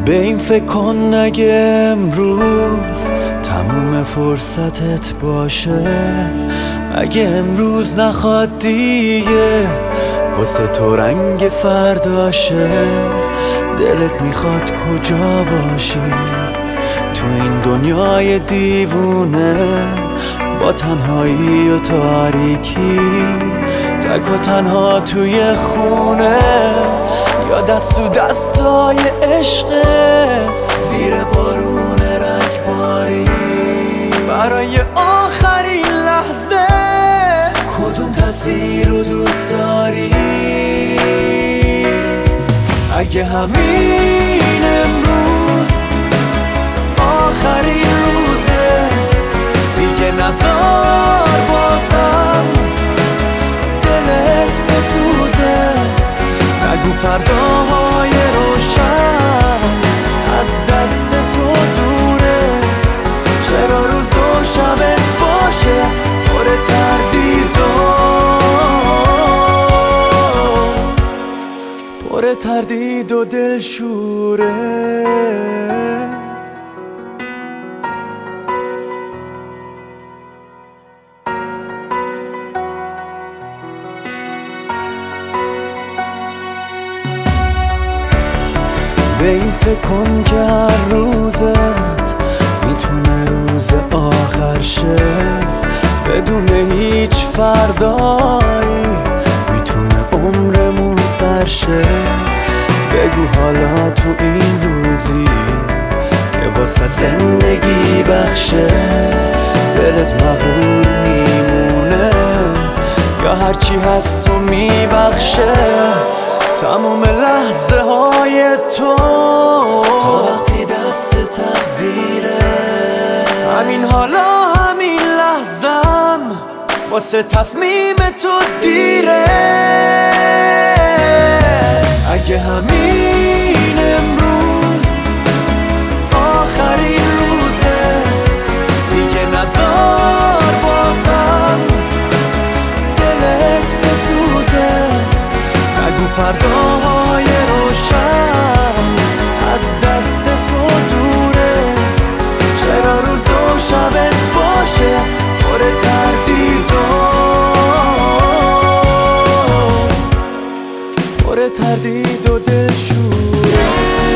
به این فکر کن اگه امروز تموم فرصتت باشه، اگه امروز نخواد دیگه واسه تو رنگ فرداشه، دلت میخواد کجا باشی تو این دنیای دیوونه، با تنهایی و تاریکی، تک و تنها توی خونه، یا دست تو دستای عشقت زیر بارون رگباری. برای آخرین لحظه کدوم تصویر رو دوست داری؟ اگه همین امروز آخرین روزه، دیگه نذار بازم دلت بسوزه. نگو فرداهای روشن از دست تو دوره، چرا روز و شبت باشه پر تردید و دلشوره. به این فکر کن که هر روزت میتونه روز آخر شه، بدون هیچ فردایی میتونه عمرمون سر شه. بگو حالا تو این روزی که واسه زندگی بخشه، دلت مغرور میمونه یا هرچی هست و میبخشه؟ تموم لحظه های تو تا وقتی دست تقدیره، همین حالا همین لحظم واسه تصمیم تو دیره. اگه همین امروز آخرین روزه، دیگه نذار بازم دلت بسوزه. نگو فرداهای روشن از دست تو دوره، چرا روز و شبت باشه پر تردید و دلشوره.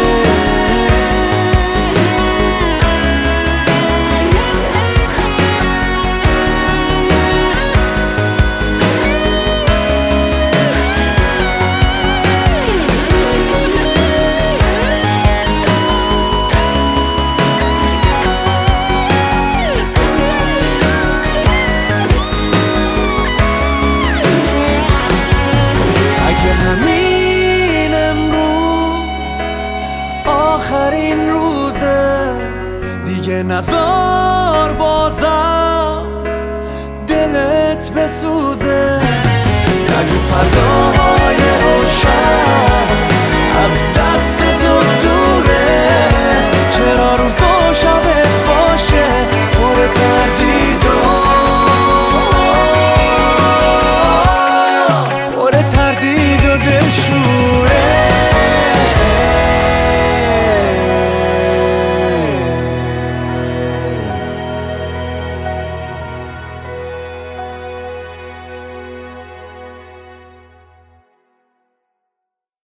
همین امروز آخرین روزه، دیگه نذار بازم دلت بسوزه. نگو فردا